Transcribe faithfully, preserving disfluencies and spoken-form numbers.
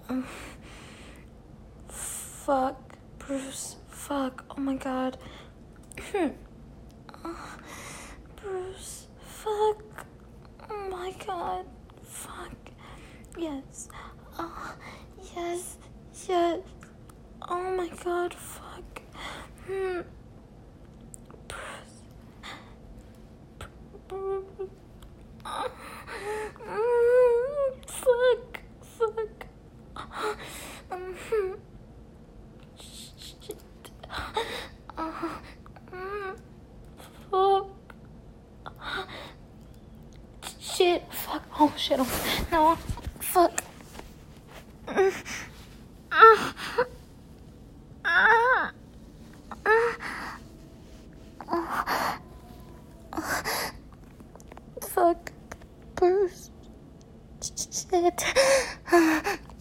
Um, fuck, Bruce. Fuck. Oh my god. Oh, Bruce. Fuck. Oh my god. Fuck. Yes. Oh, yes. Yes. Oh my god. Fuck. Hmm. Bruce. Bruce. Oh. Mm, fuck. Fuck. Um, shit. Oh. Mm, fuck. Shit. Fuck. Oh shit. Oh, no.